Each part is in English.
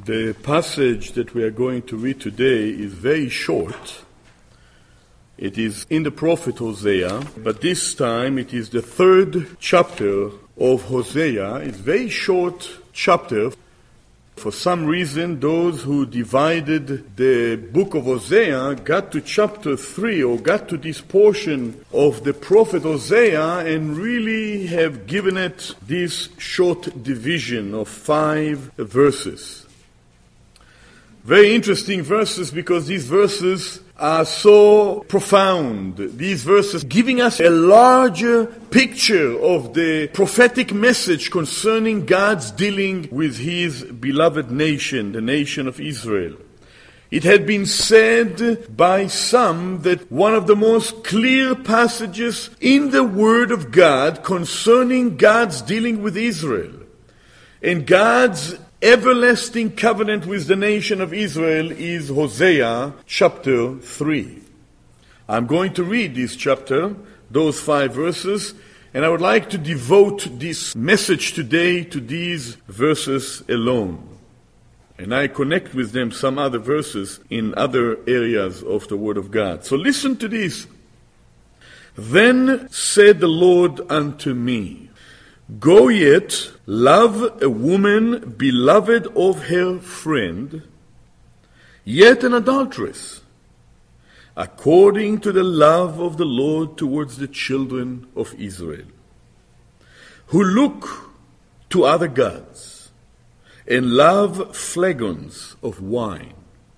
The passage that we are going to read today is very short. It is in the prophet Hosea, but this time it is the third chapter of Hosea. It's a very short chapter. For some reason, those who divided the book of Hosea got to chapter 3 or got to this portion of the prophet Hosea and really have given it this short division of 5 verses. Very interesting verses because these verses are so profound. These verses giving us a larger picture of the prophetic message concerning God's dealing with His beloved nation, the nation of Israel. It had been said by some that one of the most clear passages in the Word of God concerning God's dealing with Israel and God's everlasting covenant with the nation of Israel is Hosea chapter 3. I'm going to read this chapter, those 5 verses, and I would like to devote this message today to these verses alone. And I connect with them some other verses in other areas of the Word of God. So listen to this. Then said the Lord unto me, Go yet, love a woman beloved of her friend, yet an adulteress, according to the love of the Lord towards the children of Israel, who look to other gods and love flagons of wine.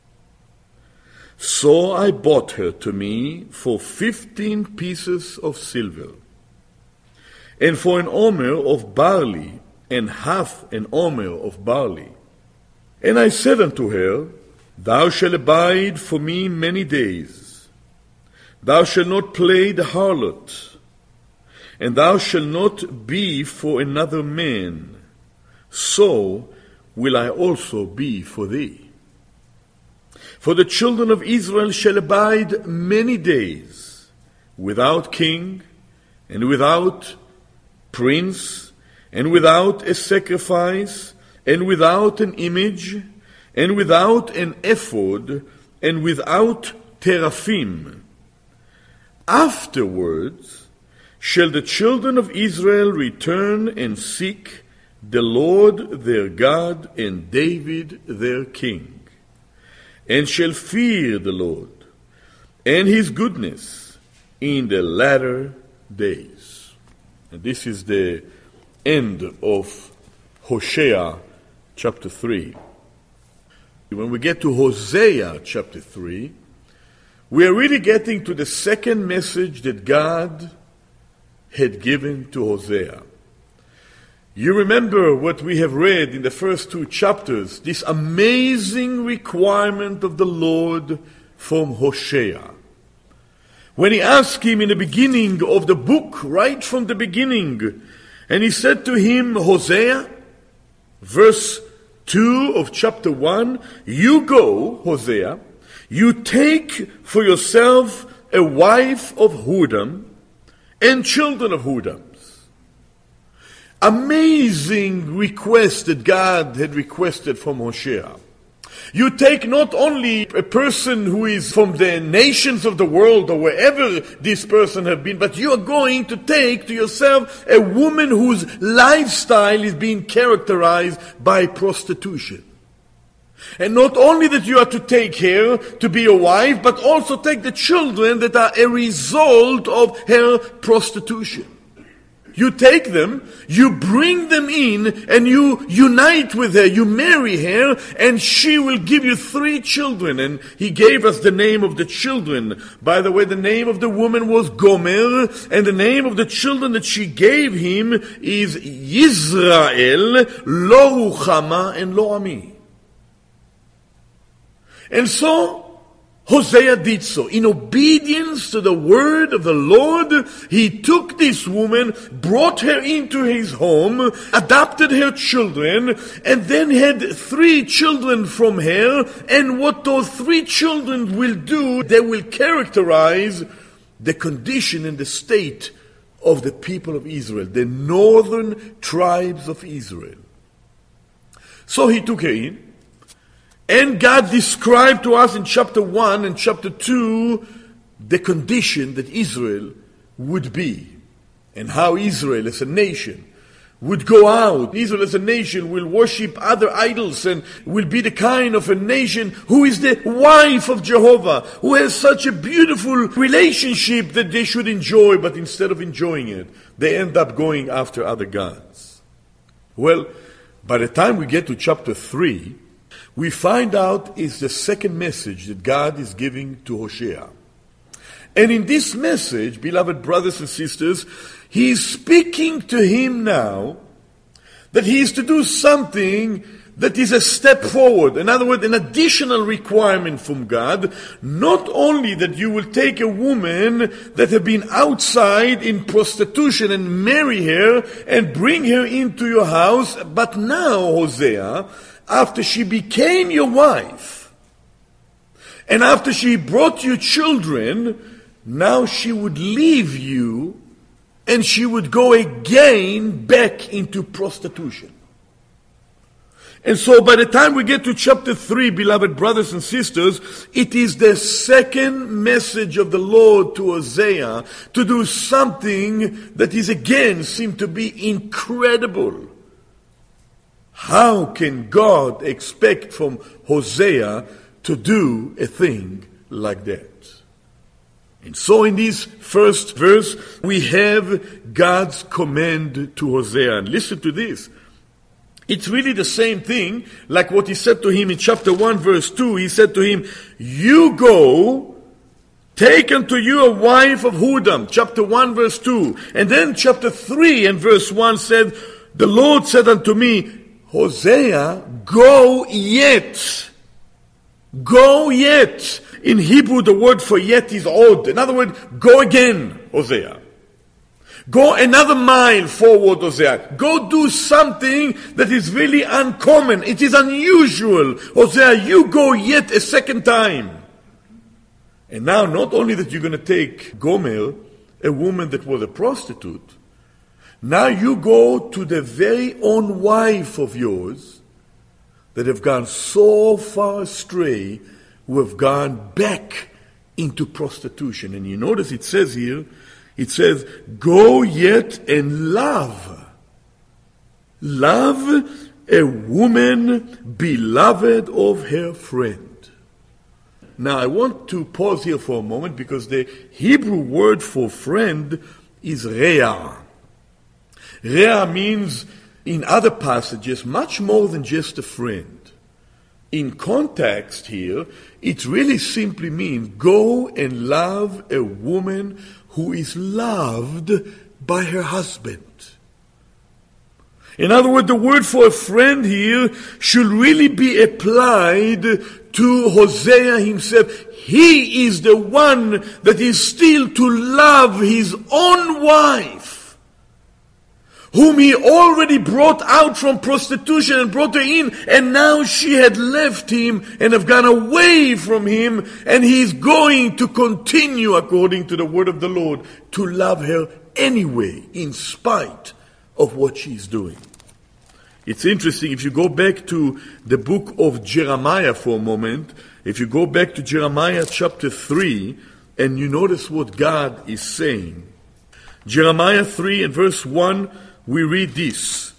So I bought her to me for 15 pieces of silver, and for an omer of barley, and half an omer of barley. And I said unto her, Thou shalt abide for me many days. Thou shalt not play the harlot, and thou shalt not be for another man. So will I also be for thee. For the children of Israel shall abide many days, without king, and without prince, and without a sacrifice, and without an image, and without an ephod, and without teraphim. Afterwards shall the children of Israel return and seek the Lord their God and David their king, and shall fear the Lord and His goodness in the latter days. And this is the end of Hosea chapter 3. When we get to Hosea chapter 3, we are really getting to the second message that God had given to Hosea. You remember what we have read in the first 2 chapters, this amazing requirement of the Lord from Hosea. When he asked him in the beginning of the book, right from the beginning, and he said to him, Hosea, verse 2 of chapter 1, You go, Hosea, you take for yourself a wife of Hudam and children of Hudams. Amazing request that God had requested from Hosea. You take not only a person who is from the nations of the world or wherever this person have been, but you are going to take to yourself a woman whose lifestyle is being characterized by prostitution. And not only that you are to take her to be a wife, but also take the children that are a result of her prostitution. You take them, you bring them in, and you unite with her, you marry her, and she will give you 3 children. And he gave us the name of the children. By the way, the name of the woman was Gomer, and the name of the children that she gave him is Yisrael, Lo Ruchama, and Lo Ami. And so, Hosea did so. In obedience to the word of the Lord, he took this woman, brought her into his home, adopted her children, and then had 3 children from her. And what those 3 children will do, they will characterize the condition and the state of the people of Israel, the northern tribes of Israel. So he took her in, And God described to us in chapter 1 and chapter 2 the condition that Israel would be, and how Israel as a nation would go out. Israel as a nation will worship other idols and will be the kind of a nation who is the wife of Jehovah, who has such a beautiful relationship that they should enjoy, but instead of enjoying it, they end up going after other gods. Well, by the time we get to chapter 3, we find out it's the second message that God is giving to Hosea. And in this message, beloved brothers and sisters, he is speaking to him now that he is to do something that is a step forward. In other words, an additional requirement from God. Not only that you will take a woman that have been outside in prostitution and marry her and bring her into your house, but now, Hosea, after she became your wife, and after she brought you children, now she would leave you and she would go again back into prostitution. And so by the time we get to chapter 3, beloved brothers and sisters, it is the second message of the Lord to Hosea to do something that is again seemed to be incredible. How can God expect from Hosea to do a thing like that? And so in this first verse, we have God's command to Hosea. And listen to this. It's really the same thing like what he said to him in chapter 1 verse 2. He said to him, you go, take unto you a wife of Hudam. Chapter 1 verse 2. And then chapter 3 and verse 1 said, the Lord said unto me, Hosea, go yet. Go yet. In Hebrew, the word for yet is od. In other words, go again, Hosea. Go another mile forward, Hosea. Go do something that is really uncommon. It is unusual. Hosea, you go yet a second time. And now, not only that you're going to take Gomer, a woman that was a prostitute, now you go to the very own wife of yours that have gone so far astray, who have gone back into prostitution. And you notice it says here, it says, go yet and love. Love a woman beloved of her friend. Now I want to pause here for a moment because the Hebrew word for friend is re'ah. Re'ah means, in other passages, much more than just a friend. In context here, it really simply means go and love a woman who is loved by her husband. In other words, the word for a friend here should really be applied to Hosea himself. He is the one that is still to love his own wife, whom he already brought out from prostitution and brought her in, and now she had left him and have gone away from him, and he is going to continue, according to the word of the Lord, to love her anyway, in spite of what she's doing. It's interesting, if you go back to the book of Jeremiah for a moment, if you go back to Jeremiah chapter 3, and you notice what God is saying. Jeremiah 3 and verse 1, we read this.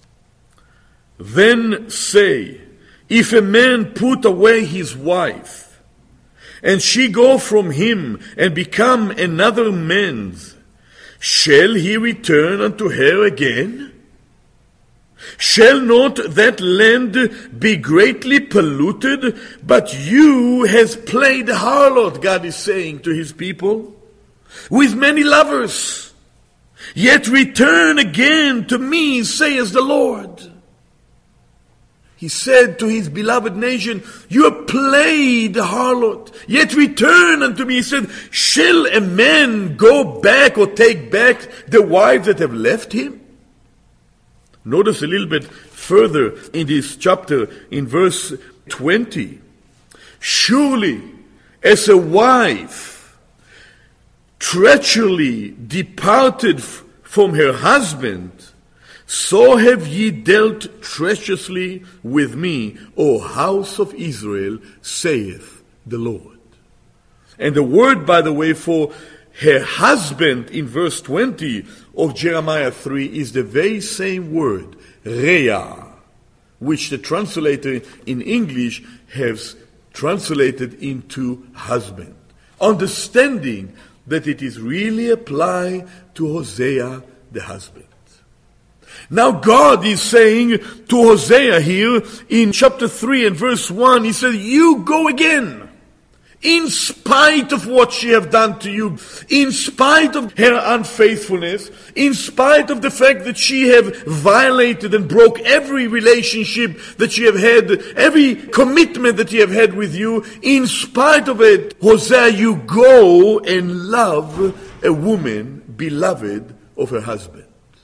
Then say, if a man put away his wife, and she go from him and become another man's, shall he return unto her again? Shall not that land be greatly polluted? But you has played harlot, God is saying to his people, with many lovers. Yet return again to me, says the Lord. He said to his beloved nation, you have played harlot, yet return unto me. He said, shall a man go back or take back the wife that have left him? Notice a little bit further in this chapter, in verse 20. Surely, as a wife treacherously departed from her husband, So have ye dealt treacherously with me, O house of Israel, saith the Lord. And the word, by the way, for her husband in verse 20 of Jeremiah 3 is the very same word, Reah, which the translator in English has translated into husband. Understanding that it is really applied to Hosea the husband. Now God is saying to Hosea here in chapter 3 and verse 1, he said, you go again. In spite of what she have done to you, in spite of her unfaithfulness, in spite of the fact that she have violated and broke every relationship that she have had, every commitment that she have had with you, in spite of it, Hosea, you go and love a woman beloved of her husband.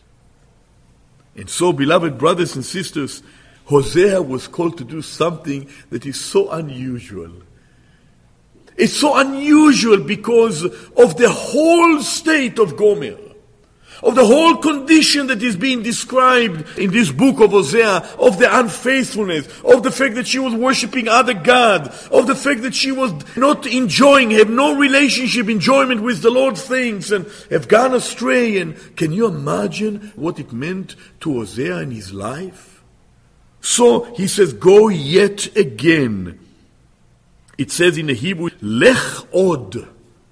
And so, beloved brothers and sisters, Hosea was called to do something that is so unusual. It's so unusual because of the whole state of Gomer, of the whole condition that is being described in this book of Hosea, of the unfaithfulness, of the fact that she was worshipping other gods, of the fact that she was not enjoying, have no relationship, enjoyment with the Lord's things, and have gone astray. And can you imagine what it meant to Hosea in his life? So he says, go yet again. It says in the Hebrew, Lech od,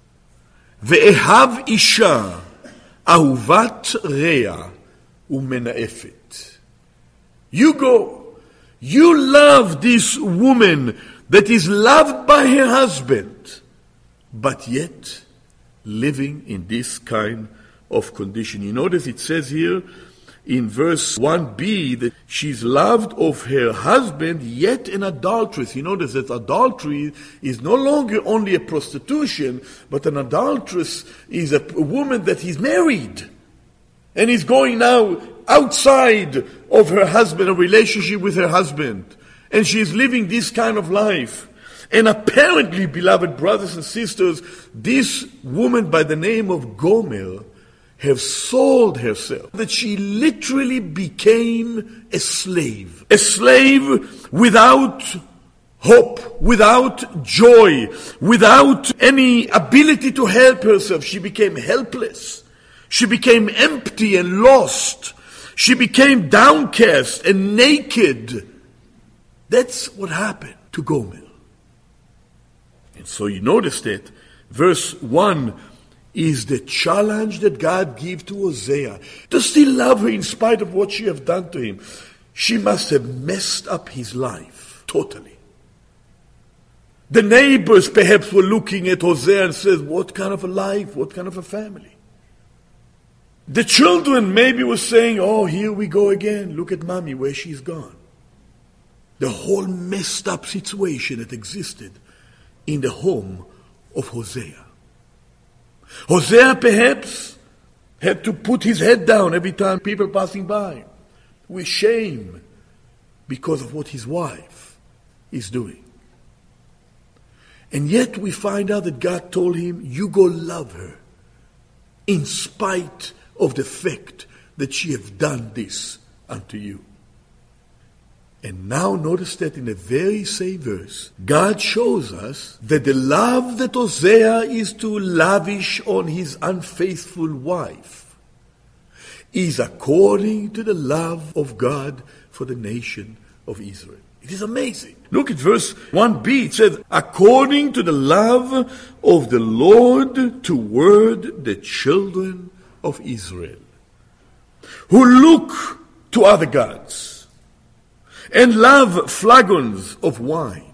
ve'ehav isha, ahuvat rea, umenaefet. You go, you love this woman that is loved by her husband, but yet living in this kind of condition. You notice it says here, in verse 1b, that she's loved of her husband, yet an adulteress. You notice that adultery is no longer only a prostitution, but an adulteress is a woman that is married. And is going now outside of her husband, a relationship with her husband. And she is living this kind of life. And apparently, beloved brothers and sisters, this woman by the name of Gomer have sold herself, that she literally became a slave without hope, without joy, without any ability to help herself. She became helpless. She became empty and lost. She became downcast and naked. That's what happened to Gomer. And so you notice that verse 1 is the challenge that God gives to Hosea to still love her in spite of what she have done to him. She must have messed up his life totally. The neighbors perhaps were looking at Hosea and said, what kind of a life, what kind of a family? The children maybe were saying, oh, here we go again, look at mommy, where she's gone. The whole messed up situation that existed in the home of Hosea. Hosea perhaps had to put his head down every time people passing by with shame because of what his wife is doing. And yet we find out that God told him, you go love her in spite of the fact that she have done this unto you. And now notice that in the very same verse, God shows us that the love that Hosea is to lavish on his unfaithful wife is according to the love of God for the nation of Israel. It is amazing. Look at verse 1b. It says, according to the love of the Lord toward the children of Israel, who look to other gods, and love flagons of wine.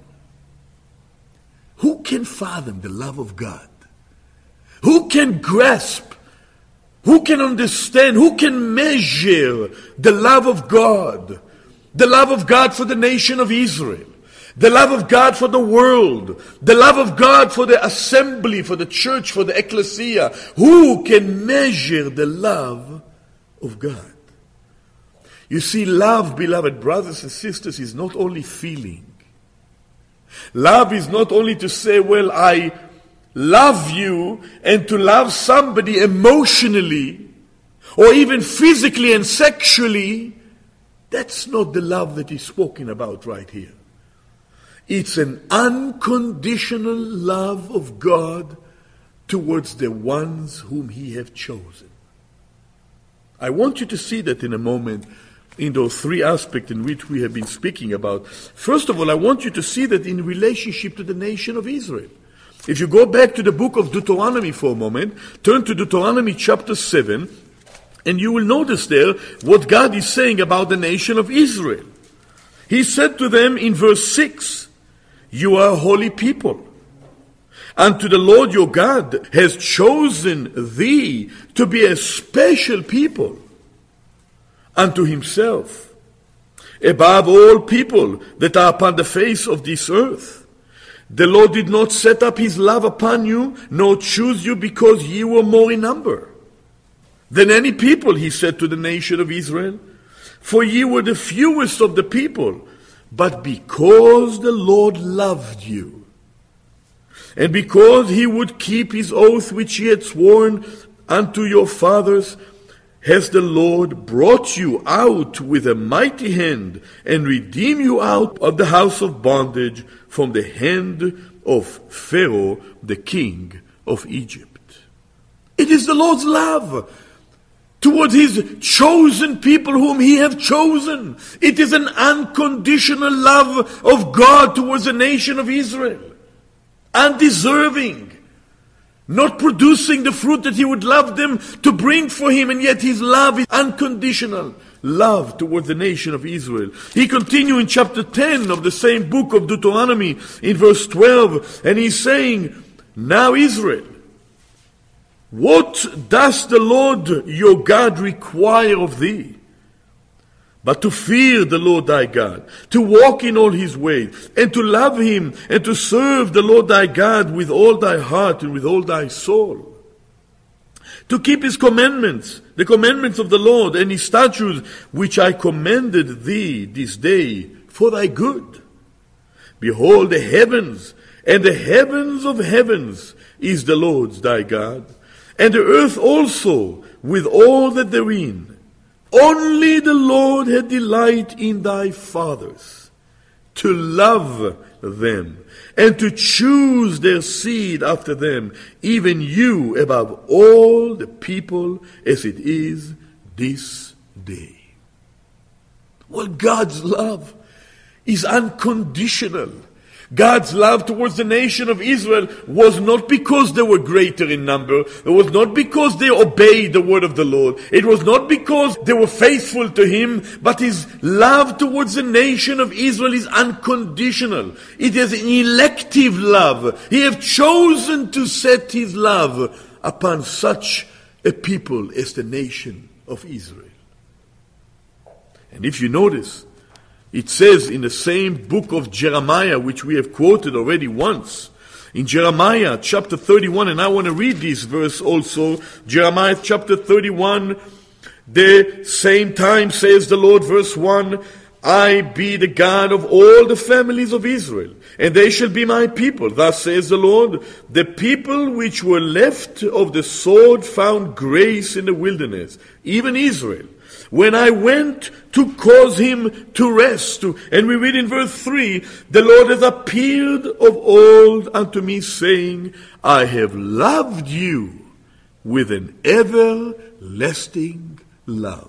Who can fathom the love of God? Who can grasp? Who can understand? Who can measure the love of God? The love of God for the nation of Israel. The love of God for the world. The love of God for the assembly, for the church, for the ecclesia. Who can measure the love of God? You see, love, beloved brothers and sisters, is not only feeling. Love is not only to say, well, I love you, and to love somebody emotionally, or even physically and sexually, that's not the love that is spoken about right here. It's an unconditional love of God towards the ones whom He have chosen. I want you to see that in a moment in those three aspects in which we have been speaking about. First of all, I want you to see that in relationship to the nation of Israel. If you go back to the book of Deuteronomy for a moment, turn to Deuteronomy chapter 7, and you will notice there what God is saying about the nation of Israel. He said to them in verse 6, "You are a holy people, and to the Lord your God has chosen thee to be a special people unto Himself, above all people that are upon the face of this earth. The Lord did not set up His love upon you, nor choose you because ye were more in number than any people," He said to the nation of Israel, "for ye were the fewest of the people, but because the Lord loved you, and because He would keep His oath which He had sworn unto your fathers, has the Lord brought you out with a mighty hand, and redeemed you out of the house of bondage, from the hand of Pharaoh, the king of Egypt." It is the Lord's love towards His chosen people whom He have chosen. It is an unconditional love of God towards the nation of Israel. Undeserving. Not producing the fruit that He would love them to bring for Him, and yet His love is unconditional love towards the nation of Israel. He continues in chapter 10 of the same book of Deuteronomy in verse 12, and He's saying, "Now Israel, what does the Lord your God require of thee? But to fear the Lord thy God, to walk in all His ways, and to love Him, and to serve the Lord thy God with all thy heart and with all thy soul. To keep His commandments, the commandments of the Lord, and His statutes, which I commanded thee this day for thy good. Behold, the heavens and the heavens of heavens is the Lord's thy God, and the earth also with all that therein. Only the Lord had delight in thy fathers, to love them, and to choose their seed after them, even you above all the people, as it is this day." Well, God's love is unconditional. God's love towards the nation of Israel was not because they were greater in number. It was not because they obeyed the word of the Lord. It was not because they were faithful to Him, but His love towards the nation of Israel is unconditional. It is an elective love. He has chosen to set His love upon such a people as the nation of Israel. And if you notice, it says in the same book of Jeremiah, which we have quoted already once, in Jeremiah chapter 31, and I want to read this verse also, Jeremiah chapter 31, the same time says the Lord, verse 1, "I be the God of all the families of Israel, and they shall be my people. Thus says the Lord, the people which were left of the sword found grace in the wilderness, even Israel, when I went to cause him to rest." And we read in verse 3, "The Lord has appeared of old unto me, saying, I have loved you with an everlasting love."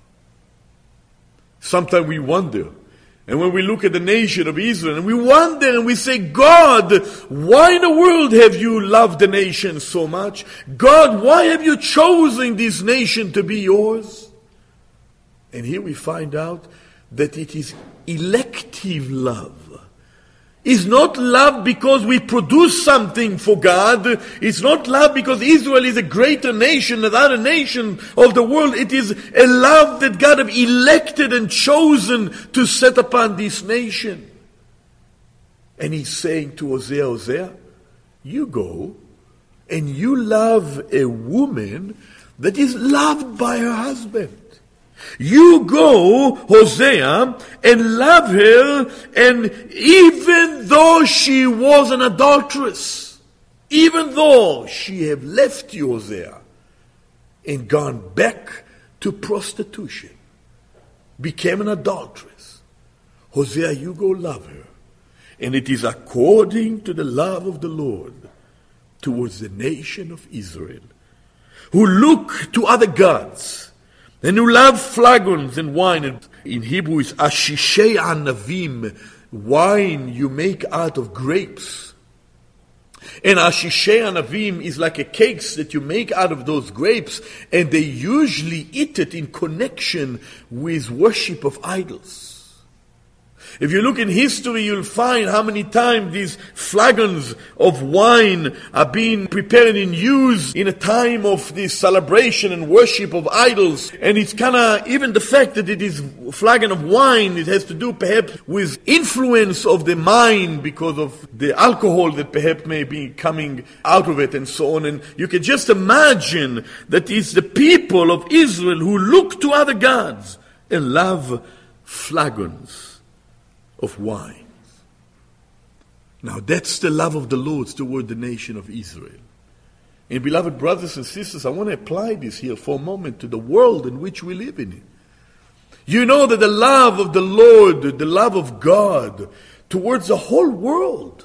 Sometimes we wonder, and when we look at the nation of Israel, and we wonder and we say, "God, why in the world have you loved the nation so much? God, why have you chosen this nation to be yours?" And here we find out that it is elective love. It's not love because we produce something for God. It's not love because Israel is a greater nation than other nations of the world. It is a love that God have elected and chosen to set upon this nation. And He's saying to Hosea, "Hosea, you go and you love a woman that is loved by her husband. You go, Hosea, and love her, and even though she was an adulteress, even though she have left you, Hosea, and gone back to prostitution, became an adulteress. Hosea, you go love her. And it is according to the love of the Lord towards the nation of Israel, who look to other gods and who love flagons and wine. And in Hebrew it's ashishei anavim, wine you make out of grapes. And ashishei anavim is like a cakes that you make out of those grapes, and they usually eat it in connection with worship of idols. If you look in history, you'll find how many times these flagons of wine are being prepared and used in a time of this celebration and worship of idols. And it's kind of, even the fact that it is flagon of wine, it has to do perhaps with influence of the mind because of the alcohol that perhaps may be coming out of it and so on. And you can just imagine that it's the people of Israel who look to other gods and love flagons of wine. Now that's the love of the Lord toward the nation of Israel. And beloved brothers and sisters, I want to apply this here for a moment to the world in which we live in. You know that the love of the Lord, the love of God towards the whole world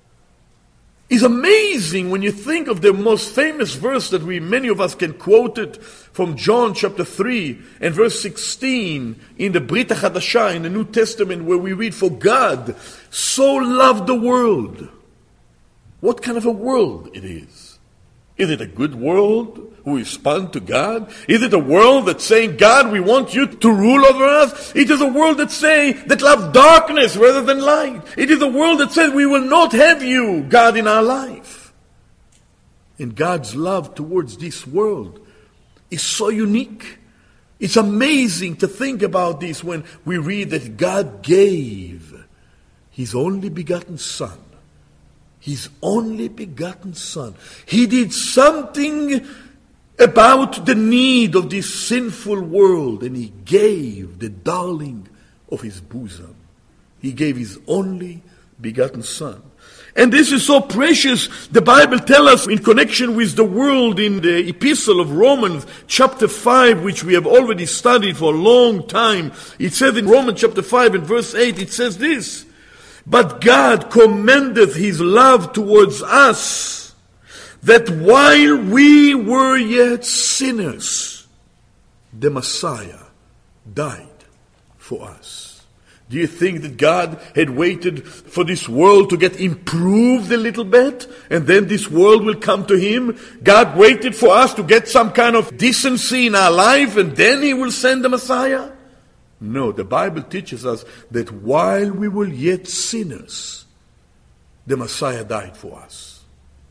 is amazing when you think of the most famous verse that many of us can quote it from John chapter 3 and verse 16 in the Brit HaChadashah in the New Testament, where we read, "For God so loved the world." What kind of a world it is? Is it a good world who respond to God? Is it a world that's saying, "God, we want you to rule over us"? It is a world that loves darkness rather than light. It is a world that says, "We will not have you, God, in our life." And God's love towards this world is so unique. It's amazing to think about this when we read that God gave His only begotten Son. His only begotten Son. He did something about the need of this sinful world, and He gave the darling of His bosom. He gave His only begotten Son. And this is so precious. The Bible tells us in connection with the world in the epistle of Romans chapter 5, which we have already studied for a long time. It says in Romans chapter 5 and verse 8, it says this, "But God commendeth His love towards us, that while we were yet sinners, the Messiah died for us." Do you think that God had waited for this world to get improved a little bit, and then this world will come to Him? God waited for us to get some kind of decency in our life, and then He will send the Messiah? No, the Bible teaches us that while we were yet sinners, the Messiah died for us.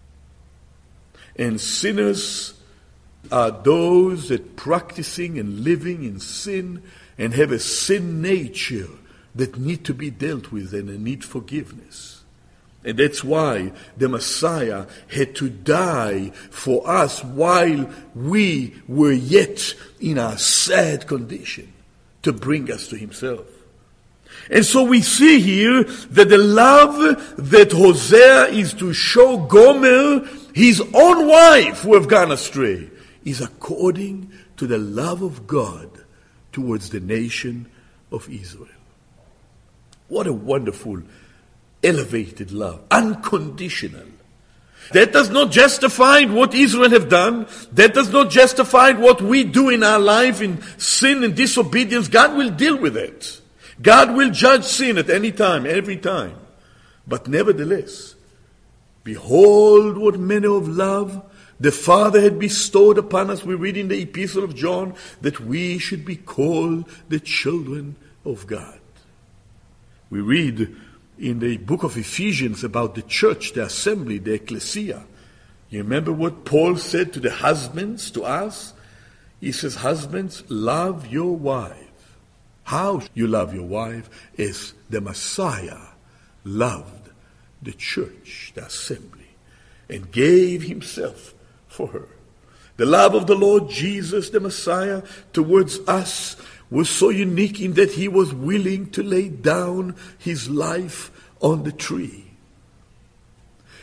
And sinners are those that practicing and living in sin and have a sin nature that need to be dealt with and need forgiveness. And that's why the Messiah had to die for us while we were yet in our sad condition, to bring us to Himself. And so we see here that the love that Hosea is to show Gomer, his own wife who have gone astray, is according to the love of God towards the nation of Israel. What a wonderful, elevated love, unconditional. That does not justify what Israel have done. That does not justify what we do in our life in sin and disobedience. God will deal with it. God will judge sin at any time, every time. But nevertheless, behold what manner of love the Father had bestowed upon us. We read in the Epistle of John that we should be called the children of God. We read in the book of Ephesians about the church, the assembly, the ecclesia. You remember what Paul said to the husbands, to us? He says, "Husbands, love your wife." How you love your wife? As the Messiah loved the church, the assembly, and gave Himself for her. The love of the Lord Jesus, the Messiah, towards us was so unique in that He was willing to lay down His life on the tree.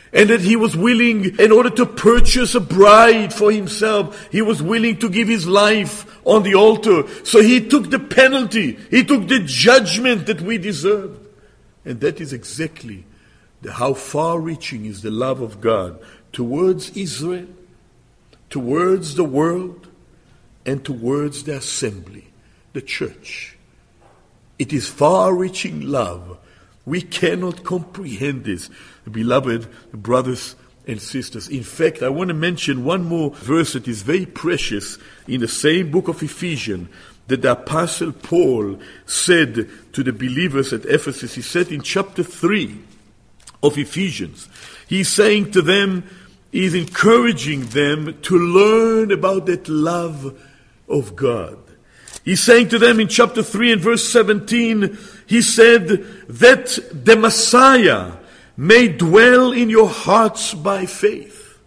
And that he was willing, in order to purchase a bride for himself, he was willing to give his life on the altar. So he took the penalty, he took the judgment that we deserved. And that is exactly how far-reaching is the love of God towards Israel, towards the world, and towards the assembly, the church. It is far-reaching love. We cannot comprehend this, beloved brothers and sisters. In fact, I want to mention one more verse that is very precious in the same book of Ephesians, that the Apostle Paul said to the believers at Ephesus. He said in chapter 3 of Ephesians, he's saying to them, he's encouraging them to learn about that love of God. He's saying to them in chapter 3 and verse 17, he said that the Messiah may dwell in your hearts by faith,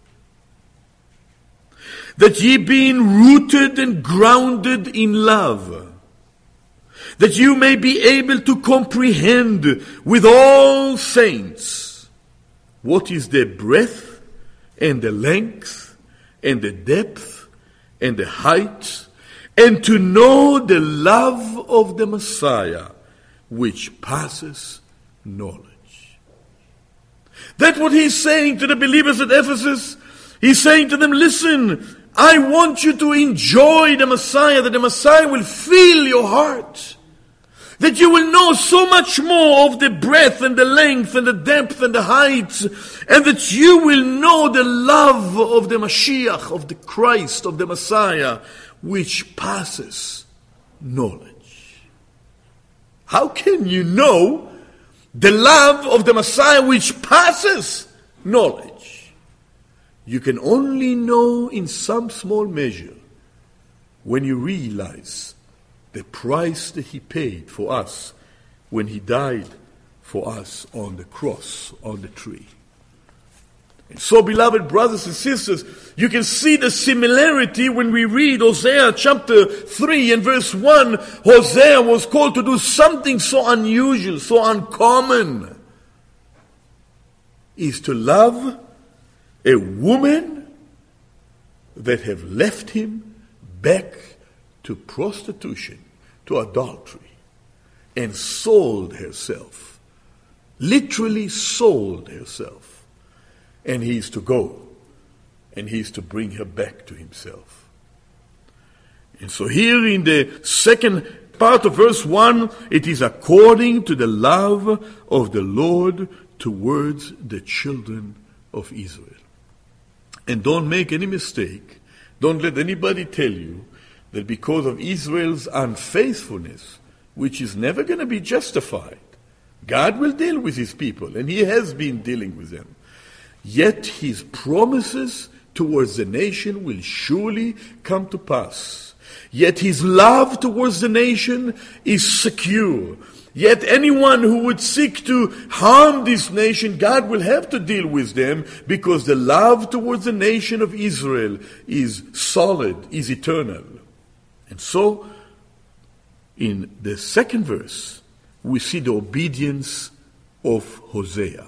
that ye being rooted and grounded in love, that you may be able to comprehend with all saints what is the breadth and the length and the depth and the height, and to know the love of the Messiah, which passes knowledge. That's what he's saying to the believers at Ephesus. He's saying to them, listen, I want you to enjoy the Messiah, that the Messiah will fill your heart. That you will know so much more of the breadth and the length and the depth and the height, and that you will know the love of the Mashiach, of the Christ, of the Messiah, which passes knowledge. How can you know the love of the Messiah which passes knowledge? You can only know in some small measure when you realize the price that he paid for us when he died for us on the cross, on the tree. And so, beloved brothers and sisters, you can see the similarity when we read Hosea chapter 3 and verse 1. Hosea was called to do something so unusual, so uncommon, is to love a woman that have left him back to prostitution, to adultery, and sold herself, literally sold herself. And he is to go, and he is to bring her back to himself. And so here in the second part of verse 1, it is according to the love of the Lord towards the children of Israel. And don't make any mistake, don't let anybody tell you that because of Israel's unfaithfulness, which is never going to be justified, God will deal with his people, and he has been dealing with them. Yet his promises towards the nation will surely come to pass. Yet his love towards the nation is secure. Yet anyone who would seek to harm this nation, God will have to deal with them, because the love towards the nation of Israel is solid, is eternal. And so, in the second verse, we see the obedience of Hosea.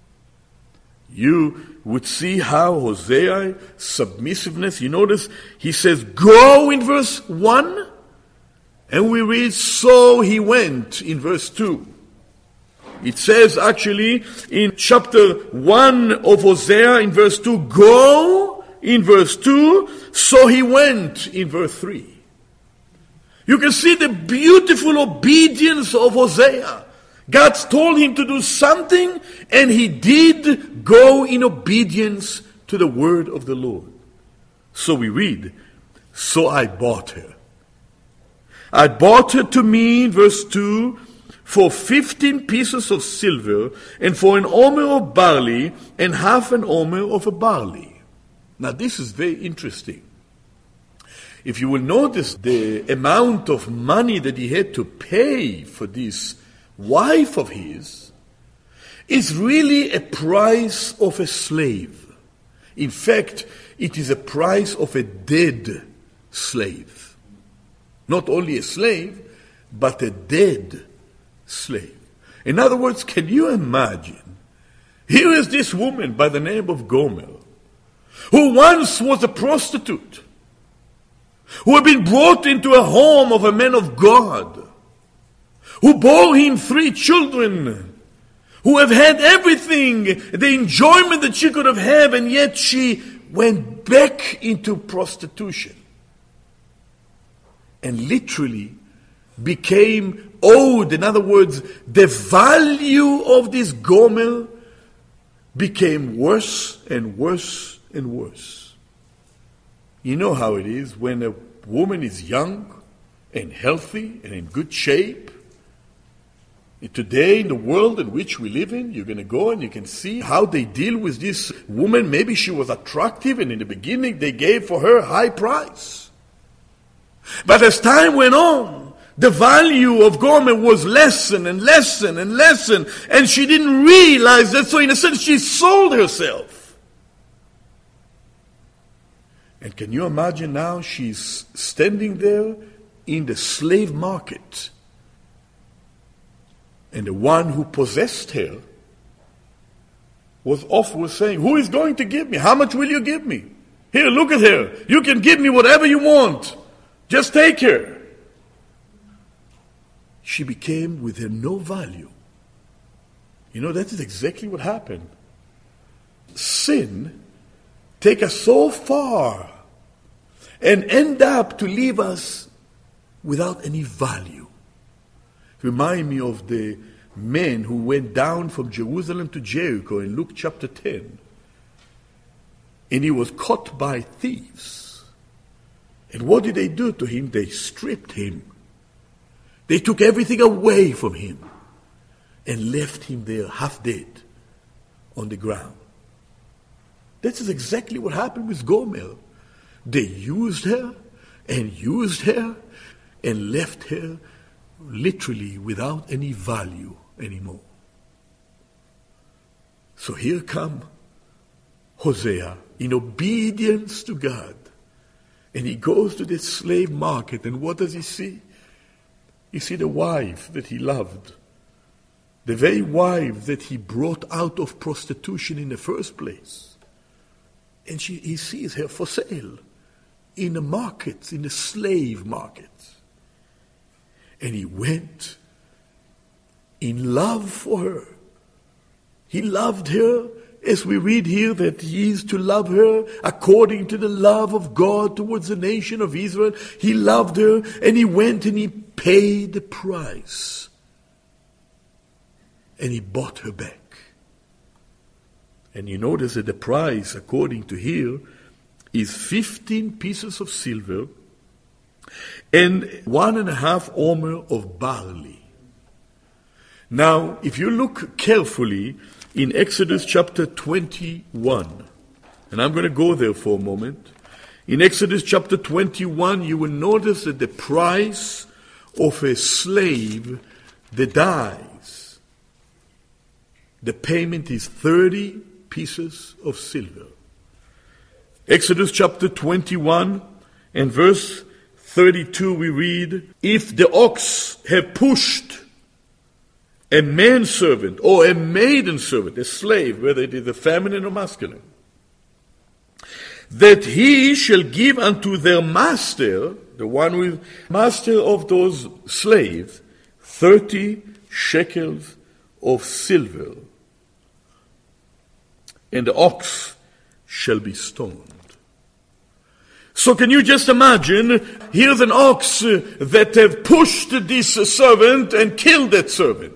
You would see how Hosea, submissiveness, you notice he says, go in verse 1, and we read, so he went in verse 2. It says actually in chapter 1 of Hosea in verse 2, go in verse 2, so he went in verse 3. You can see the beautiful obedience of Hosea. God told him to do something, and he did go in obedience to the word of the Lord. So we read, so I bought her. I bought her to me, in verse 2, for 15 pieces of silver, and for an omer of barley, and half an omer of a barley. Now this is very interesting. If you will notice the amount of money that he had to pay for this wife of his is really a price of a slave. In fact, it is a price of a dead slave. Not only a slave, but a dead slave. In other words, can you imagine Here is this woman by the name of Gomer, who once was a prostitute, who had been brought into a home of a man of God, who bore him 3 children, who have had everything, the enjoyment that she could have had, and yet she went back into prostitution and literally became owed. In other words, the value of this Gomer became worse and worse and worse. You know how it is when a woman is young and healthy and in good shape. Today, in the world in which we live in, you're going to go and you can see how they deal with this woman. Maybe she was attractive, and in the beginning they gave for her a high price. But as time went on, the value of Gomer was lessen and lessen and lessen, and she didn't realize that. So in a sense, she sold herself. And can you imagine now she's standing there in the slave market, and the one who possessed her was saying, who is going to give me? How much will you give me? Here, look at her. You can give me whatever you want. Just take her. She became with her no value. You know, that is exactly what happened. Sin take us so far and end up to leave us without any value. Remind me of the man who went down from Jerusalem to Jericho in Luke chapter 10. And he was caught by thieves. And what did they do to him? They stripped him. They took everything away from him and left him there half dead on the ground. This is exactly what happened with Gomer. They used her and left her literally without any value anymore. So here come Hosea in obedience to God. And he goes to the slave market, and what does he see? He sees the wife that he loved. The very wife that he brought out of prostitution in the first place. And he sees her for sale in the markets, in the slave market. And he went in love for her. He loved her, as we read here, that he is to love her according to the love of God towards the nation of Israel. He loved her, and he went and he paid the price. And he bought her back. And you notice that the price, according to here, is 15 pieces of silver and 1.5 omer of barley. Now, if you look carefully in Exodus chapter 21, and I'm going to go there for a moment. In Exodus chapter 21, you will notice that the price of a slave that dies, the payment is 30 pieces of silver. Exodus chapter 21 and verse 32 we read, if the ox have pushed a manservant or a maiden servant, a slave, whether it is a feminine or masculine, that he shall give unto their master, the one who is master of those slaves, 30 shekels of silver, and the ox shall be stoned. So can you just imagine, here's an ox that have pushed this servant and killed that servant.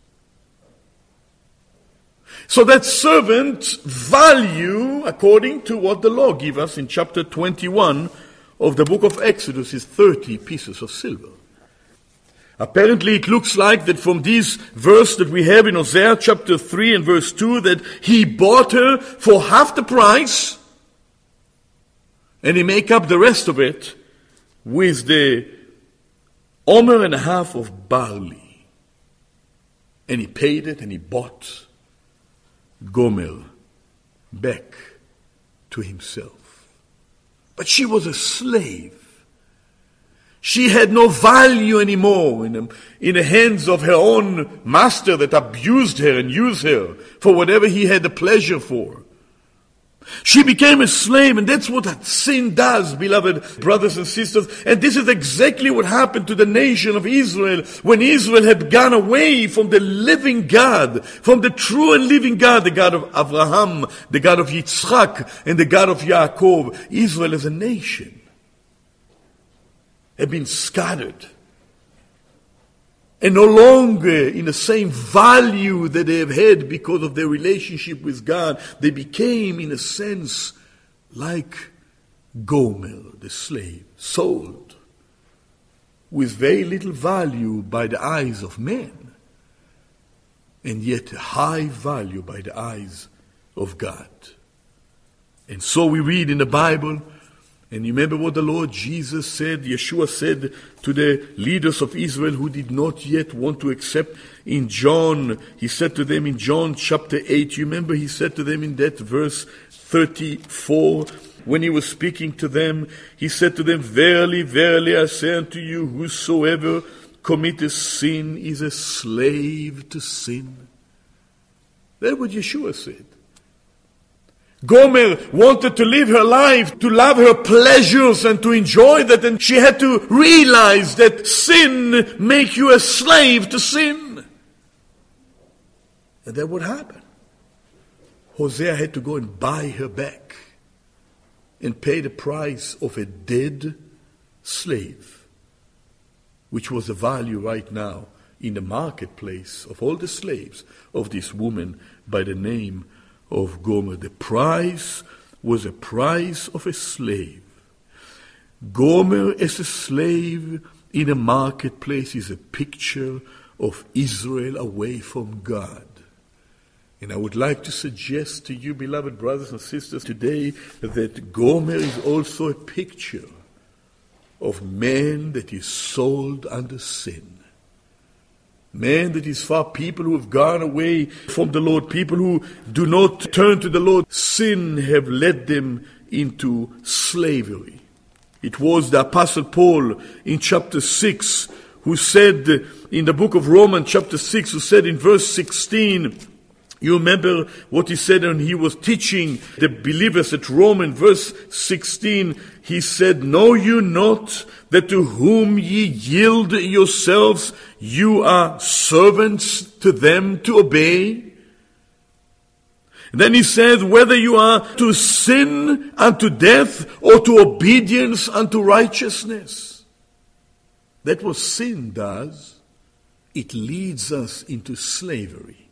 So that servant's value, according to what the law gives us in chapter 21 of the book of Exodus, is 30 pieces of silver. Apparently it looks like that from this verse that we have in Hosea chapter 3 and verse 2, that he bought her for half the price, and he make up the rest of it with the 1.5 omer of barley. And he paid it, and he bought Gomer back to himself. But she was a slave. She had no value anymore in the hands of her own master that abused her and used her for whatever he had the pleasure for. She became a slave, and that's what sin does, beloved brothers and sisters. And this is exactly what happened to the nation of Israel when Israel had gone away from the living God, from the true and living God, the God of Abraham, the God of Yitzchak, and the God of Yaakov. Israel as a nation had been scattered and no longer in the same value that they have had because of their relationship with God. They became, in a sense, like Gomer, the slave, sold with very little value by the eyes of men, and yet high value by the eyes of God. And so we read in the Bible, and you remember what the Lord Jesus said, Yeshua said to the leaders of Israel who did not yet want to accept in John. He said to them in John chapter 8, you remember he said to them in that verse 34, when he was speaking to them, he said to them, verily, verily, I say unto you, whosoever committeth sin is a slave to sin. That's what Yeshua said. Gomer wanted to live her life, to love her pleasures and to enjoy that, and she had to realize that sin makes you a slave to sin. And that would happen. Hosea had to go and buy her back and pay the price of a dead slave, which was the value right now in the marketplace of all the slaves of this woman by the name of Gomer. The price was a price of a slave. Gomer as a slave in a marketplace is a picture of Israel away from God. And I would like to suggest to you, beloved brothers and sisters, today that Gomer is also a picture of man that is sold under sin. Man that is far, people who have gone away from the Lord, people who do not turn to the Lord. Sin have led them into slavery. It was the Apostle Paul in chapter 6 who said in the book of Romans chapter 6, who said in verse 16, you remember what he said when he was teaching the believers at Rome in verse 16. He said, know you not that to whom ye yield yourselves, you are servants to them to obey? And then he said, whether you are to sin unto death or to obedience unto righteousness. That's what sin does. It leads us into slavery.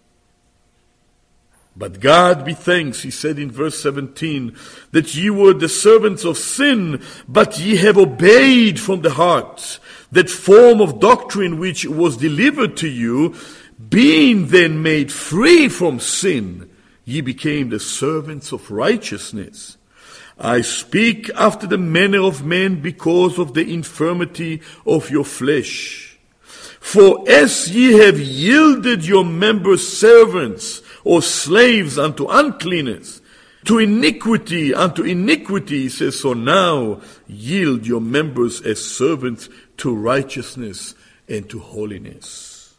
But God be thanks, he said in verse 17, that ye were the servants of sin, but ye have obeyed from the heart that form of doctrine which was delivered to you. Being then made free from sin, ye became the servants of righteousness. I speak after the manner of men because of the infirmity of your flesh. For as ye have yielded your members servants or slaves unto uncleanness, to iniquity unto iniquity, he says, so now yield your members as servants to righteousness and to holiness.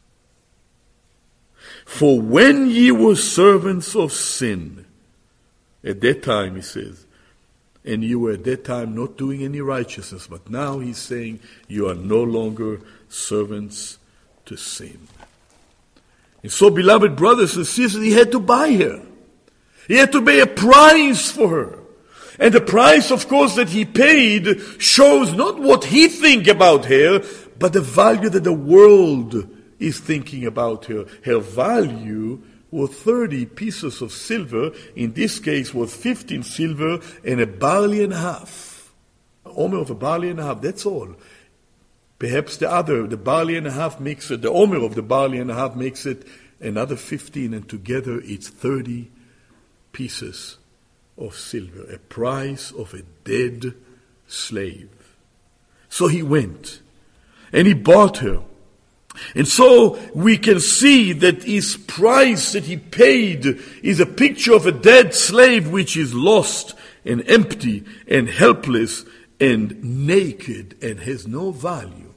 For when ye were servants of sin, at that time, he says, and you were at that time not doing any righteousness, but now he's saying you are no longer servants to sin. And so, beloved brothers and sisters, he had to buy her. He had to pay a price for her. And the price, of course, that he paid shows not what he thinks about her, but the value that the world is thinking about her. Her value was 30 pieces of silver. In this case was 15 silver and a barley and a half. Omer of a barley and a half, that's all. Perhaps the barley and a half makes it, the omer of the barley and a half makes it another 15, and together it's 30 pieces of silver, a price of a dead slave. So he went, and he bought her. And so we can see that his price that he paid is a picture of a dead slave which is lost and empty and helpless and naked and has no value.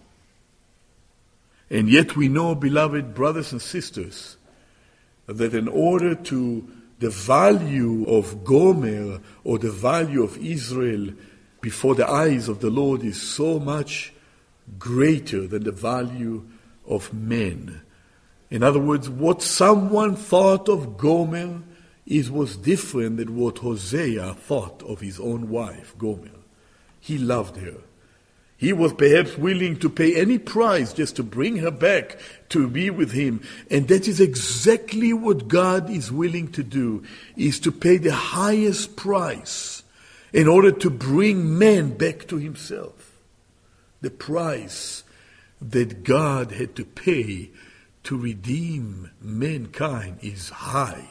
And yet we know, beloved brothers and sisters, that in order to the value of Gomer or the value of Israel before the eyes of the Lord is so much greater than the value of men. In other words, what someone thought of Gomer was different than what Hosea thought of his own wife, Gomer. He loved her. He was perhaps willing to pay any price just to bring her back to be with him. And that is exactly what God is willing to do, is to pay the highest price in order to bring man back to himself. The price that God had to pay to redeem mankind is high.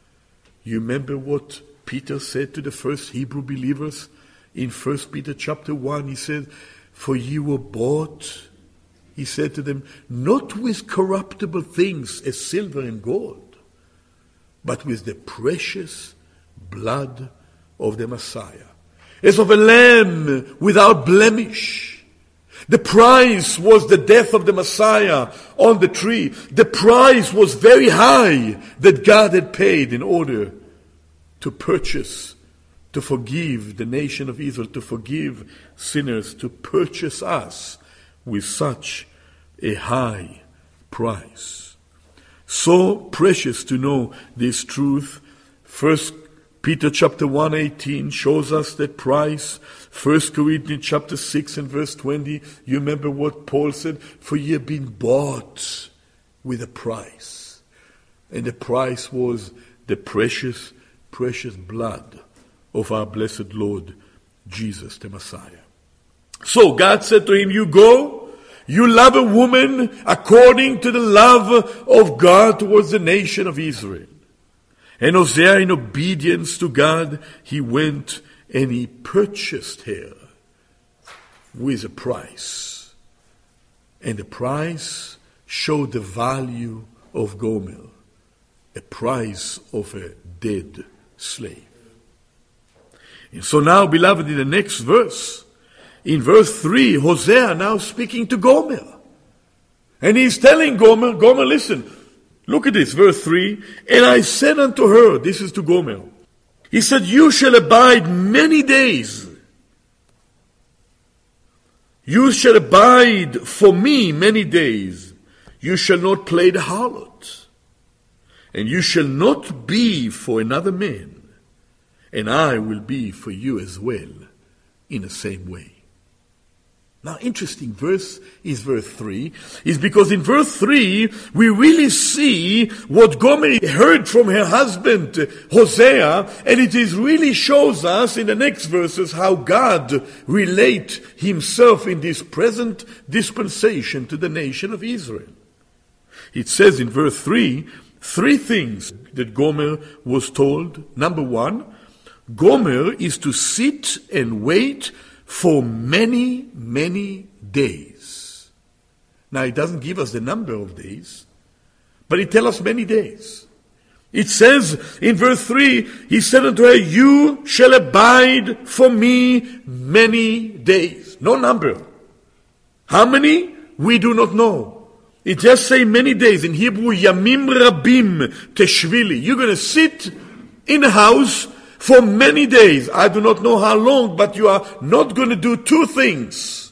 You remember what Peter said to the first Hebrew believers in 1 Peter chapter 1? He said, "For you were bought," he said to them, "not with corruptible things as silver and gold, but with the precious blood of the Messiah, as of a lamb without blemish." The price was the death of the Messiah on the tree. The price was very high that God had paid in order to purchase, to forgive the nation of Israel, to forgive sinners, to purchase us with such a high price. So precious to know this truth. 1 Peter chapter 1:18 shows us that price. 1 Corinthians chapter 6 and verse 20, you remember what Paul said? "For ye have been bought with a price." And the price was the precious, precious blood of our blessed Lord Jesus the Messiah. So God said to him, "You go, you love a woman according to the love of God towards the nation of Israel." And Hosea, in obedience to God, he went and he purchased her with a price. And the price showed the value of Gomer, a price of a dead slave. And so now, beloved, in the next verse, in verse 3, Hosea now speaking to Gomer. And he's telling Gomer, "Gomer, listen, look at this, verse 3, and I said unto her," this is to Gomer, he said, "You shall abide many days. You shall abide for me many days. You shall not play the harlot. And you shall not be for another man. And I will be for you as well in the same way." Now, interesting verse is verse 3, is because in verse 3, we really see what Gomer heard from her husband, Hosea, and it is really shows us in the next verses how God relate himself in this present dispensation to the nation of Israel. It says in verse 3, three things that Gomer was told. Number one, Gomer is to sit and wait for many, many days. Now, it doesn't give us the number of days, but it tells us many days. It says in verse 3, he said unto her, "You shall abide for me many days." No number. How many? We do not know. It just says many days. In Hebrew, Yamim Rabim Teshvili. You're going to sit in a house for many days. I do not know how long, but you are not going to do two things.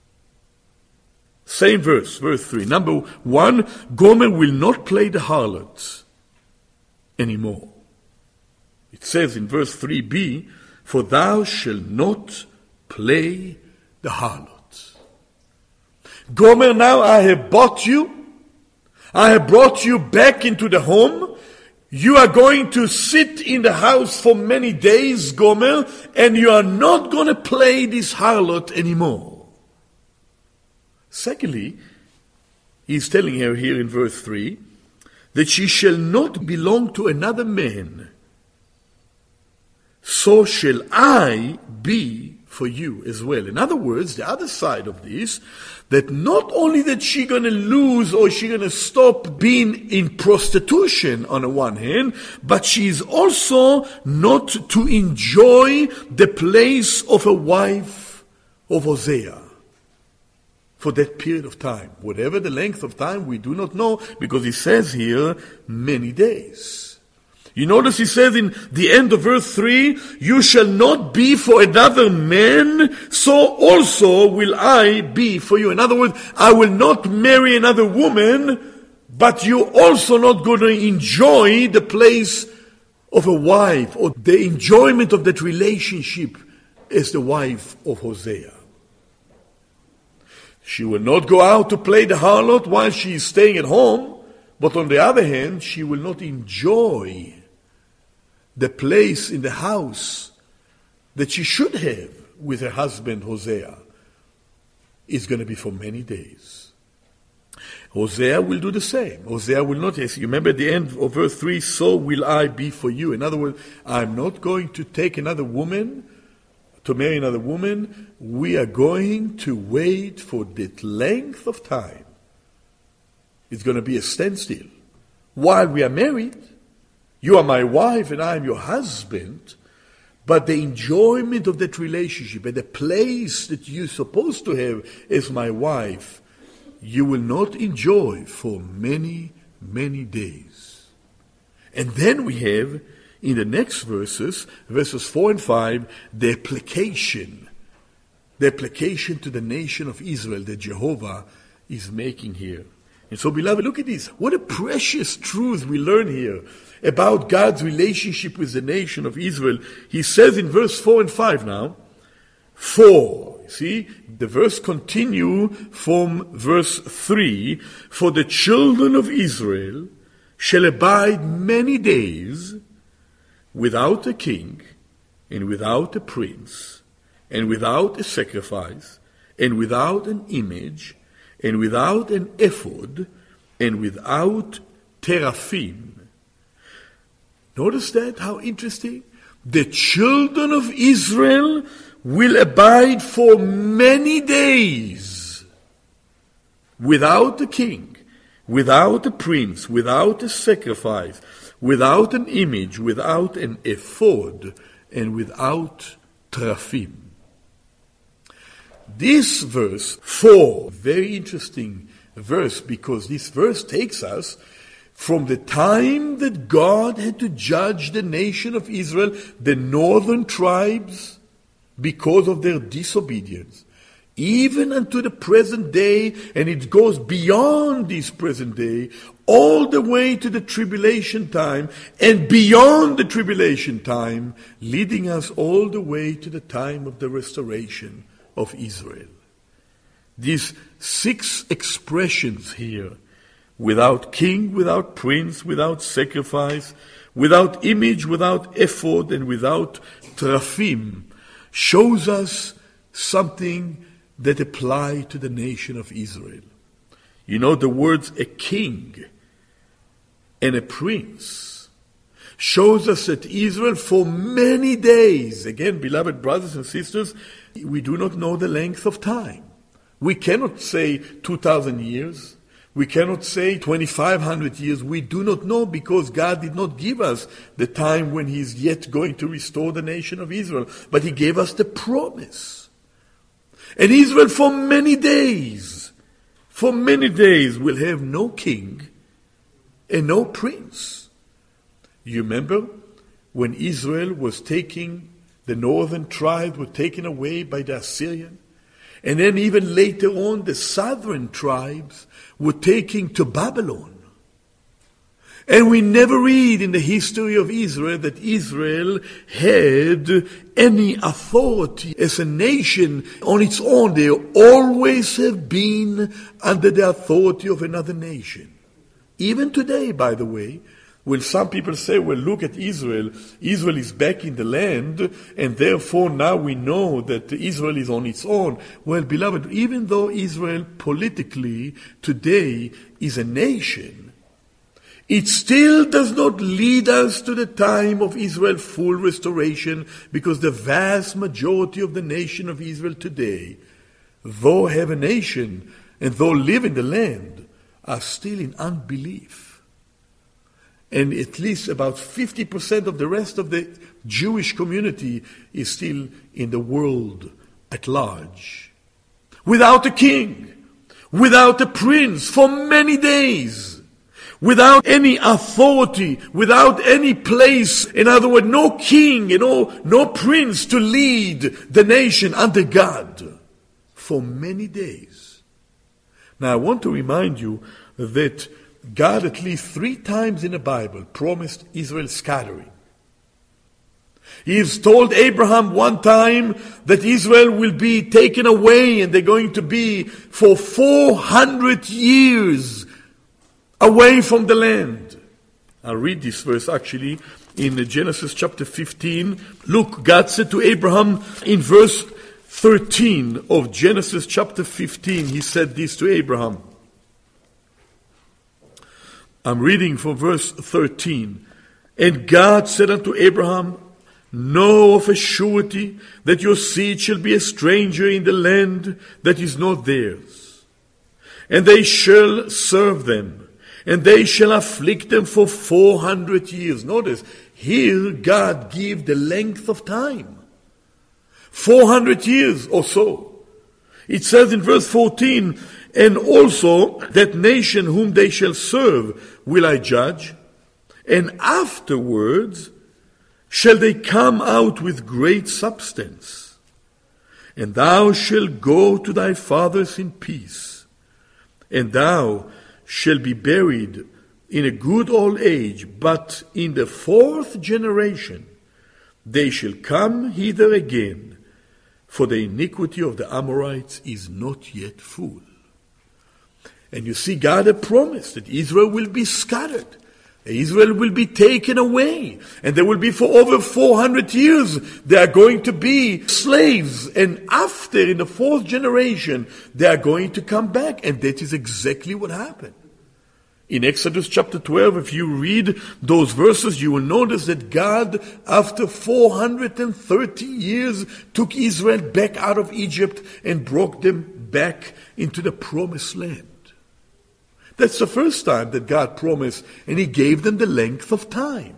Same verse 3. Number one, Gomer will not play the harlot anymore. It says in verse 3b, "For thou shalt not play the harlot." Gomer, now I have bought you. I have brought you back into the home. You are going to sit in the house for many days, Gomer, and you are not going to play this harlot anymore. Secondly, he's telling her here in verse 3 that she shall not belong to another man. So shall I be for you as well. In other words, the other side of this, that not only that she's going to lose or she's going to stop being in prostitution on the one hand, but she is also not to enjoy the place of a wife of Hosea for that period of time. Whatever the length of time, we do not know, because he says here, many days. You notice he says in the end of verse 3, you shall not be for another man, so also will I be for you. In other words, I will not marry another woman, but you're also not going to enjoy the place of a wife, or the enjoyment of that relationship as the wife of Hosea. She will not go out to play the harlot while she is staying at home, but on the other hand, she will not enjoy the place in the house that she should have with her husband Hosea. It's going to be for many days. Hosea will do the same. Hosea will not, you remember at the end of verse 3, so will I be for you. In other words, I'm not going to take another woman, to marry another woman. We are going to wait for that length of time. It's going to be a standstill. While we are married, you are my wife and I am your husband, but the enjoyment of that relationship and the place that you're supposed to have as my wife, you will not enjoy for many, many days. And then we have, in the next verses 4 and 5, the application to the nation of Israel that Jehovah is making here. And so, beloved, look at this. What a precious truth we learn here about God's relationship with the nation of Israel. He says in verse 4 and 5 now, see, the verse continue from verse 3, for the children of Israel shall abide many days without a king, and without a prince, and without a sacrifice, and without an image, and without an ephod, and without teraphim. Notice that? How interesting. The children of Israel will abide for many days without a king, without a prince, without a sacrifice, without an image, without an ephod, and without teraphim. This verse 4, very interesting verse, because this verse takes us from the time that God had to judge the nation of Israel, the northern tribes, because of their disobedience, even unto the present day, and it goes beyond this present day, all the way to the tribulation time, and beyond the tribulation time, leading us all the way to the time of the restoration of Israel. These 6 expressions here, without king, without prince, without sacrifice, without image, without ephod, and without teraphim, shows us something that apply to the nation of Israel. You know, the words a king and a prince shows us that Israel for many days, again, beloved brothers and sisters, we do not know the length of time. We cannot say 2,000 years. We cannot say 2,500 years. We do not know, because God did not give us the time when He is yet going to restore the nation of Israel. But He gave us the promise. And Israel for many days will have no king and no prince. You remember when Israel was taking, the northern tribes were taken away by the Assyrian? And then even later on, the southern tribes were taken to Babylon. And we never read in the history of Israel that Israel had any authority as a nation on its own. They always have been under the authority of another nation. Even today, by the way, when some people say, well, look at Israel, Israel is back in the land, and therefore now we know that Israel is on its own. Well, beloved, even though Israel politically today is a nation, it still does not lead us to the time of Israel's full restoration, because the vast majority of the nation of Israel today, though have a nation and though live in the land, are still in unbelief. And at least about 50% of the rest of the Jewish community is still in the world at large, without a king, without a prince, for many days, without any authority, without any place, in other words, no king, no prince to lead the nation under God, for many days. Now I want to remind you that God at least 3 times in the Bible promised Israel scattering. He has told Abraham one time that Israel will be taken away and they're going to be for 400 years away from the land. I'll read this verse actually in Genesis chapter 15. Look, God said to Abraham in verse 13 of Genesis chapter 15, he said this to Abraham. I'm reading from verse 13. And God said unto Abraham, know of a surety that your seed shall be a stranger in the land that is not theirs. And they shall serve them, and they shall afflict them for 400 years. Notice, here God gives the length of time. 400 years or so. It says in verse 14, and also that nation whom they shall serve will I judge, and afterwards shall they come out with great substance. And thou shalt go to thy fathers in peace, and thou shalt be buried in a good old age. But in the 4th generation they shall come hither again, for the iniquity of the Amorites is not yet full. And you see, God had promised that Israel will be scattered. Israel will be taken away. And there will be for over 400 years, they are going to be slaves. And after, in the 4th generation, they are going to come back. And that is exactly what happened. In Exodus chapter 12, if you read those verses, you will notice that God, after 430 years, took Israel back out of Egypt and brought them back into the promised land. That's the first time that God promised, and He gave them the length of time.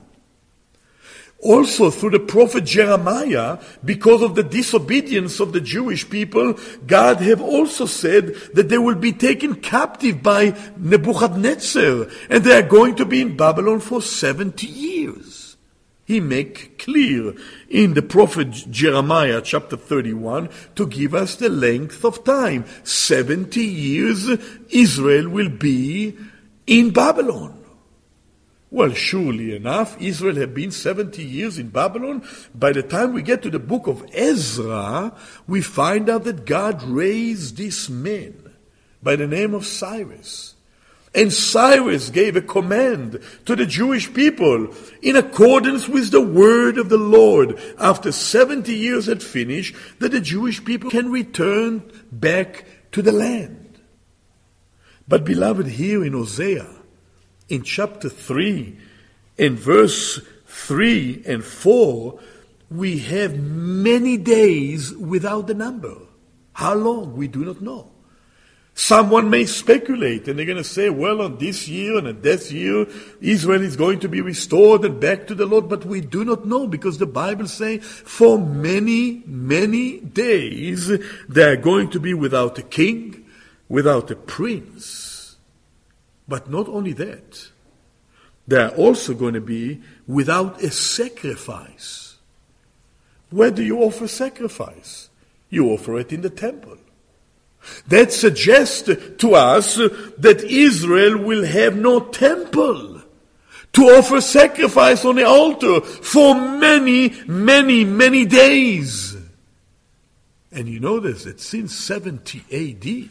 Also, through the prophet Jeremiah, because of the disobedience of the Jewish people, God have also said that they will be taken captive by Nebuchadnezzar, and they are going to be in Babylon for 70 years. He make clear in the prophet Jeremiah chapter 31 to give us the length of time. 70 years Israel will be in Babylon. Well, surely enough, Israel had been 70 years in Babylon. By the time we get to the book of Ezra, we find out that God raised this man by the name of Cyrus. And Cyrus gave a command to the Jewish people in accordance with the word of the Lord. After 70 years had finished, that the Jewish people can return back to the land. But beloved, here in Hosea, in chapter 3, in verse 3 and 4, we have many days without the number. How long? We do not know. Someone may speculate, and they're going to say, well, on this year and on that year, Israel is going to be restored and back to the Lord. But we do not know, because the Bible says, for many, many days, they are going to be without a king, without a prince. But not only that, they are also going to be without a sacrifice. Where do you offer sacrifice? You offer it in the temple. That suggests to us that Israel will have no temple to offer sacrifice on the altar for many, many, many days. And you notice that since 70 A.D.,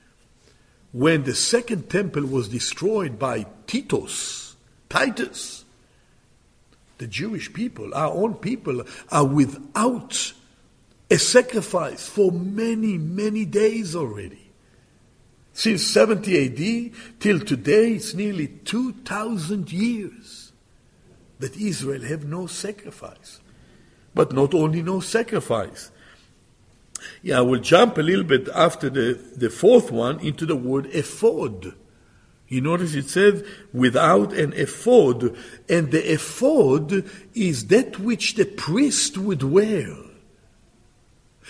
when the second temple was destroyed by Titus, the Jewish people, our own people, are without a sacrifice for many, many days already. Since 70 A.D. till today, it's nearly 2,000 years that Israel have no sacrifice. But not only no sacrifice. I will jump a little bit after the fourth one into the word ephod. You notice it says, without an ephod. And the ephod is that which the priest would wear.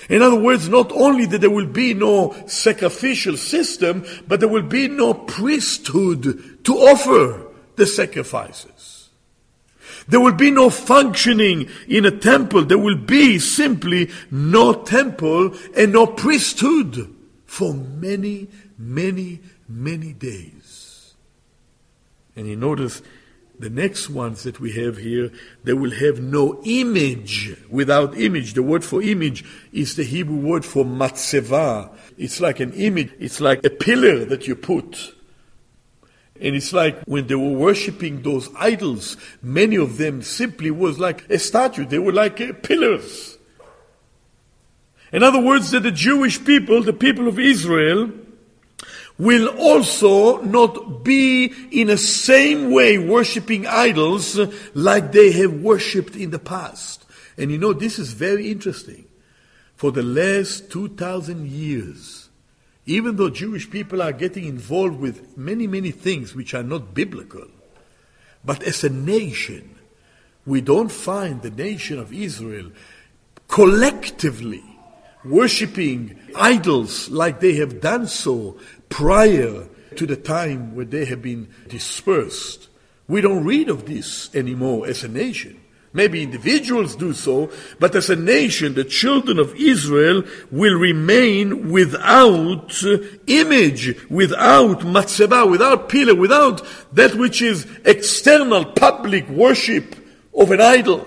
In other words, not only that there will be no sacrificial system, but there will be no priesthood to offer the sacrifices. There will be no functioning in a temple. There will be simply no temple and no priesthood for many, many, many days. And you notice the next ones that we have here, they will have no image. Without image. The word for image is the Hebrew word for matzeva. It's like an image. It's like a pillar that you put. And it's like when they were worshipping those idols, many of them simply was like a statue. They were like pillars. In other words, that the Jewish people, the people of Israel, will also not be in the same way worshipping idols like they have worshipped in the past. And you know, this is very interesting. For the last 2,000 years, even though Jewish people are getting involved with many, many things which are not biblical, but as a nation, we don't find the nation of Israel collectively worshipping idols like they have done so prior to the time when they have been dispersed. We don't read of this anymore as a nation. Maybe individuals do so, but as a nation, the children of Israel will remain without image, without matzeva, without pillar, without that which is external public worship of an idol.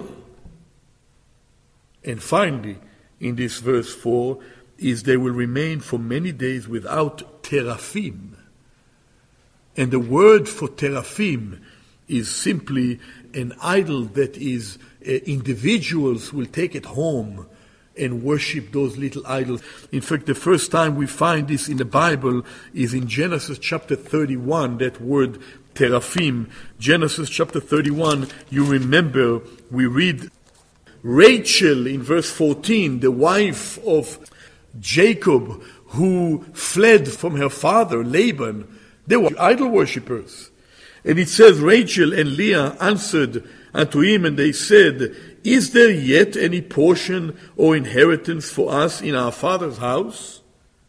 And finally, in this verse 4, is they will remain for many days without teraphim. And the word for teraphim is simply an idol that is, individuals will take it home and worship those little idols. In fact, the first time we find this in the Bible is in Genesis chapter 31, that word teraphim. Genesis chapter 31, you remember, we read Rachel in verse 14, the wife of Jacob, who fled from her father Laban. They were idol worshippers. And it says, Rachel and Leah answered unto him, and they said, Is there yet any portion or inheritance for us in our father's house?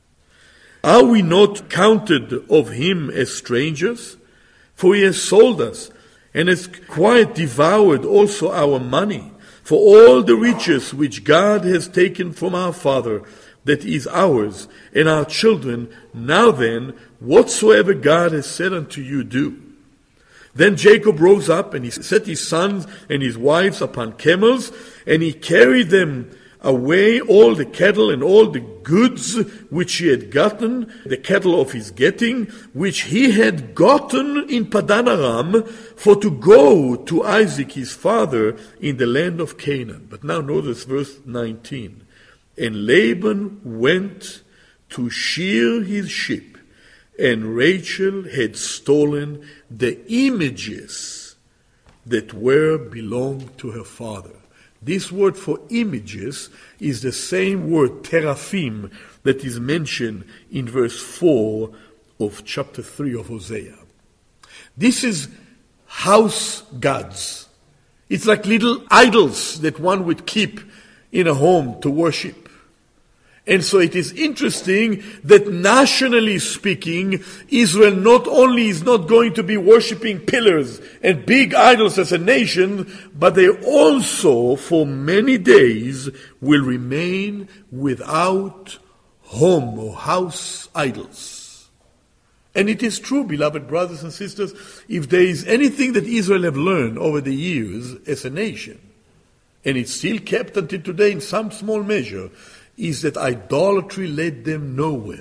Are we not counted of him as strangers? For he has sold us, and has quite devoured also our money. For all the riches which God has taken from our father, that is ours, and our children, now then, whatsoever God has said unto you, do. Then Jacob rose up, and he set his sons and his wives upon camels, and he carried them away all the cattle and all the goods which he had gotten, the cattle of his getting, which he had gotten in Padan Aram, for to go to Isaac his father in the land of Canaan. But now notice verse 19. And Laban went to shear his sheep, and Rachel had stolen the images that were belonged to her father. This word for images is the same word, teraphim, that is mentioned in verse 4 of chapter 3 of Hosea. This is house gods. It's like little idols that one would keep in a home to worship. And so it is interesting that nationally speaking, Israel not only is not going to be worshipping pillars and big idols as a nation, but they also for many days will remain without home or house idols. And it is true, beloved brothers and sisters, if there is anything that Israel have learned over the years as a nation, and it's still kept until today in some small measure, is that idolatry led them nowhere.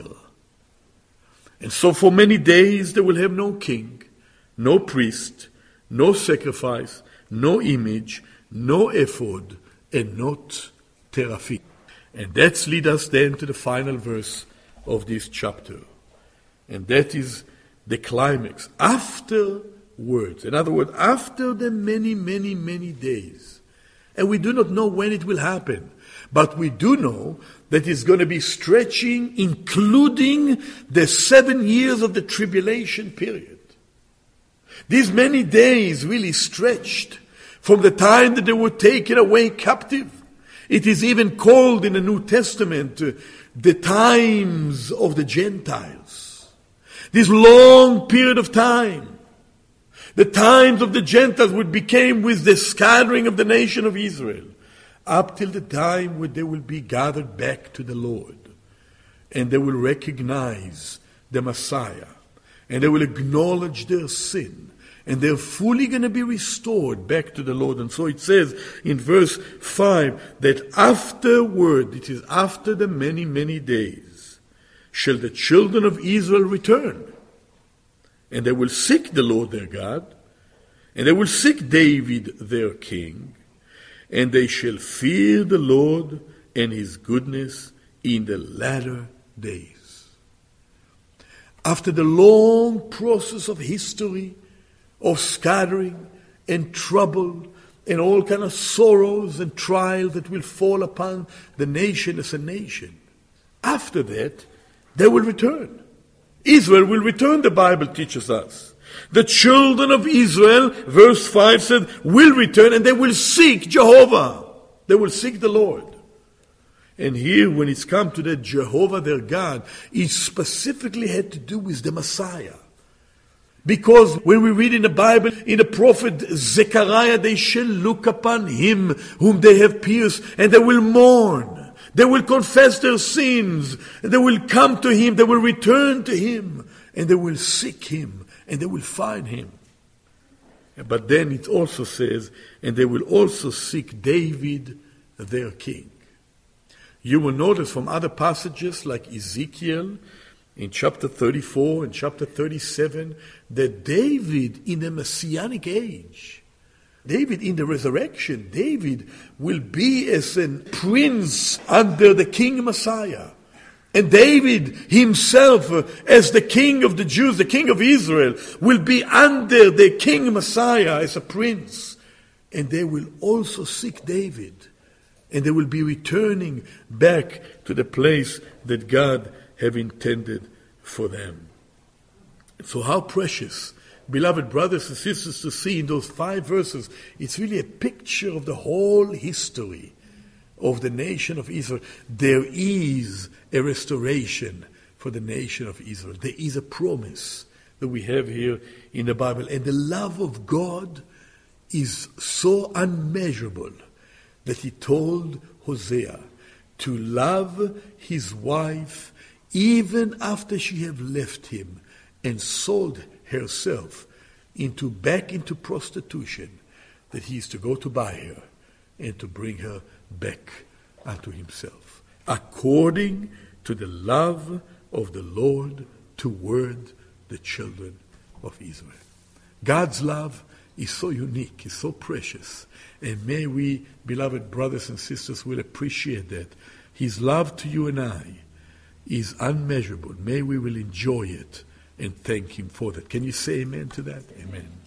And so for many days they will have no king, no priest, no sacrifice, no image, no ephod, and not teraphim. And that leads us then to the final verse of this chapter. And that is the climax. Afterwards, in other words, after the many, many, many days. And we do not know when it will happen. But we do know that it's going to be stretching, including the 7 years of the tribulation period. These many days really stretched from the time that they were taken away captive It is even called in the New Testament the times of the Gentiles. This long period of time, the times of the Gentiles would became with the scattering of the nation of Israel, up till the time when they will be gathered back to the Lord, and they will recognize the Messiah, and they will acknowledge their sin, and they're fully going to be restored back to the Lord. And so it says in verse 5 that afterward, it is after the many, many days, shall the children of Israel return. And they will seek the Lord their God, and they will seek David their king, and they shall fear the Lord and his goodness in the latter days. After the long process of history, of scattering and trouble and all kind of sorrows and trials that will fall upon the nation as a nation, after that, they will return. Israel will return, the Bible teaches us. The children of Israel, verse 5 said, will return, and they will seek Jehovah. They will seek the Lord. And here, when it's come to that Jehovah their God, it specifically had to do with the Messiah. Because when we read in the Bible, in the prophet Zechariah, they shall look upon him whom they have pierced, and they will mourn. They will confess their sins, and they will come to him, they will return to him, and they will seek him, and they will find him. But then it also says, and they will also seek David, their king. You will notice from other passages like Ezekiel, in chapter 34 and chapter 37, that David in the Messianic age, David in the resurrection, David will be as a prince under the King Messiah. And David himself, as the king of the Jews, the king of Israel, will be under the King Messiah as a prince. And they will also seek David. And they will be returning back to the place that God have intended for them. So how precious, beloved brothers and sisters, to see in those 5 verses, it's really a picture of the whole history of the nation of Israel. There is a restoration for the nation of Israel. There is a promise that we have here in the Bible. And the love of God is so unmeasurable that he told Hosea to love his wife even after she have left him and sold herself back into prostitution, that he is to go to buy her and to bring her back unto himself, according to the love of the Lord toward the children of Israel. God's love is so unique, is so precious, and may we, beloved brothers and sisters, will appreciate that. His love to you and I is unmeasurable. May we will enjoy it and thank him for that. Can you say amen to that? Amen.